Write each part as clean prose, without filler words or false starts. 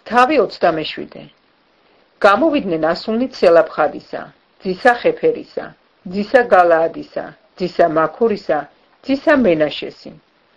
თავი 27. გამოვიდნენ ასულნი ცელაფხადისა, ძისა ხეფერისა, ძისა გალაადისა, ძისა მაქურისა, ძისა მენაშესი.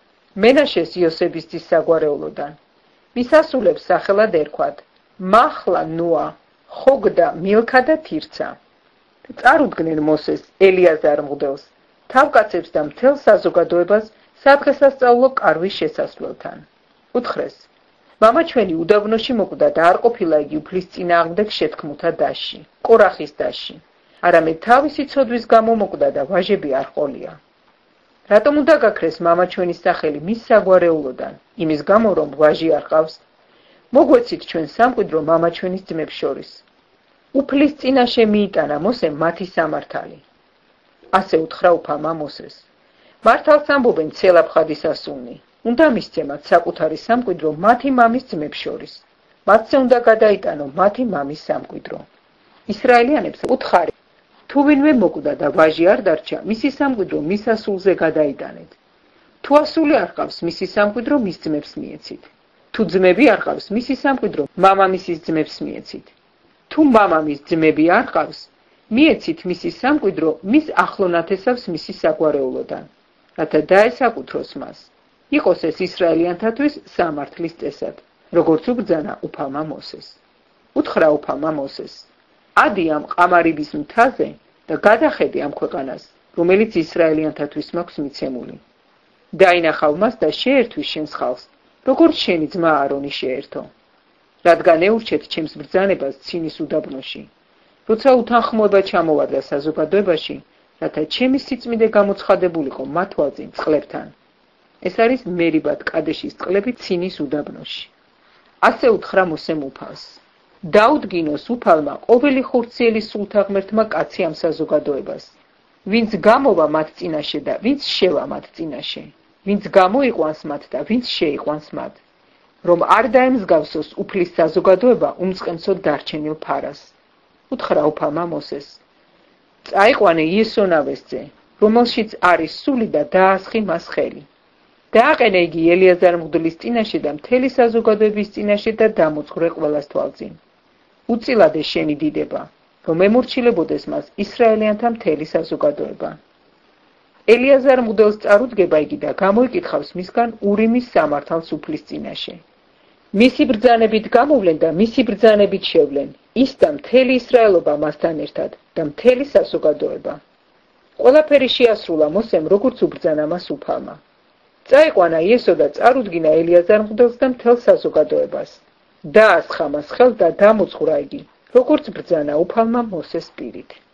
მენაშეს იოსების ძის საგვარეულოდან. მის ასულებს სახელად ერქვათ: მაჰლა, ნუა, ხოგდა, მილქა და თირცა. წარუდგნენ მოსეს ელიაზარ მღვდელს, თავკაცებს და მთელ საზოგადოებას სადღესასწაულო კარვის შესასვლელთან. უთხრეს: მამა ჩვენი უდაბნოში მოკვდა და არ ყოფილა იგი უფლის წინააღმდეგ შეთქმულთა დასში, კორახის დასში. არამედ თავისი ცოდვის გამო მოკვდა და ვაჟები არ ყოლია. რატომ უნდა გაქრეს მამა ჩვენის სახელი მის საგვარეულოდან, იმის გამო რომ ვაჟი არ ყავს? მოგვეცით ჩვენ სამკვიდრო მამა ჩვენის ძმებს შორის. უფლის წინაშე მიიტანა მოსემ მათი სამართალი. ასე უთხრა უფალმა მოსეს: მართალს ამბობენ ცელაფხადის ასულნი, უნდა მისცემათ საკუთარი სამკვიდრო მათი მამის ძმებს შორის. მათზე უნდა გადაიტანო მათი მამის სამკვიდრო. ისრაელიანებს უთხარი: თუ ვინმე მოკვდა და ვაჟი არ დარჩა, მისი სამკვიდრო მის ასულზე გადაიტანეთ. თუ ასული არ ყავს, მისი სამკვიდრო მის ძმებს მიეცით. თუ ძმები არ ყავს, მისი სამკვიდრო მამამისის ძმებს მიეცით. თუ მამამის ძმები არ ყავს, მიეცით მისი სამკვიდრო მის ახლონათესავს მისი საგვარეულოდან, რათა დაესაკუთროს მას. იყოს ეს ისრაელიანთათვის სამართლის წესად, როგორც უბრძანა უფალმა მოსეს. უთხრა უფალმა მოსეს: ადი ამ ყამარიბის მთაზე და გადახედი ამ ქვეყანას, რომელიც ისრაელიანთათვის მაქვს მიცემული. დაინახავ მას და შეერთვი შენს ხალხს, როგორც შენი ძმა არონი შეერთო. რადგან ეურჩეთ ჩემს ბრძანებას ცინის უდაბნოში, როცა უთანხმოება ჩამოვარდა საზოგადოებაში, რათა ჩემი სიწმიდე გამოცხადებულიყო მათ ვალწინ წყლებთან. ეს არის მერიბად კადეშის წყლები ცინის უდაბნოში. ასე უთხრა მოსემ უფალს: დაუდგინოს უფალმა ყოველი ხურციელი სულთა ღმერთმა კაცი ამ საზოგადოებას, ვინც გამოვა მათ წინაშე და ვინც შევა მათ წინაშე, ვინც გამოიყვანს მათ და ვინც შეიყვანს მათ, რომ არ დაემსგავსოს უფლის საზოგადოება უმწყემსოდ დარჩენილ ფარას. უთხრა უფალმა მოსეს: წაიყვანე იესონავეს ძე, რომელშიც არის სული და დაასხი მას ხელი. დააყენე იგი ელიაზარ მღვდლის წინაშე და მთელი საზოგადოების წინაშე და დამოწვრე ყველას თვალწინ. უწილადე შენი დიდება, რომ ემორჩილებოდეს მას ისრაელიანთა მთელი საზოგადოება. ელიაზარ მღვდელს წარუდგება იგი და გამოიკითხავს მისგან ურიმის სამართალს უფლის წინაშე. მისი ბრძანებით გამოვლენ და მისი ბრძანებით შევლენ, ის და მთელი ისრაელობა მასთან ერთად და მთელი საზოგადოება. ყველაფერი შეასრულა მოსემ, როგორც უბრძანა მას უფალმა. წაიყვანა იესო და წარუდგინა ელიაზარ მღვდელს და მთელ საზოგადოებას. დაასხა მას ხელს და დამოწვრა იგი, როგორც ბრძანა უფალმა მოსეს პირით.